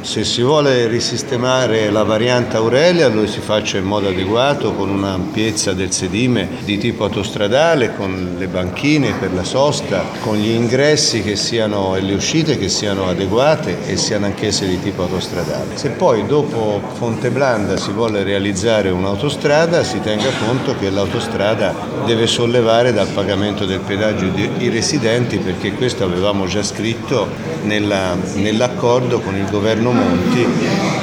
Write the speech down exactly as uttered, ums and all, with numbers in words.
Se si vuole risistemare la variante Aurelia lo si faccia in modo adeguato, con un'ampiezza del sedime di tipo autostradale, con le banchine per la sosta, con gli ingressi che siano e le uscite che siano adeguate e siano anch'esse di tipo autostradale. Se poi dopo Fonteblanda si vuole realizzare un'autostrada, si tenga conto che l'autostrada deve sollevare dal pagamento del pedaggio i residenti, perché questo avevamo già scritto nella, nell'accordo con il governo Monti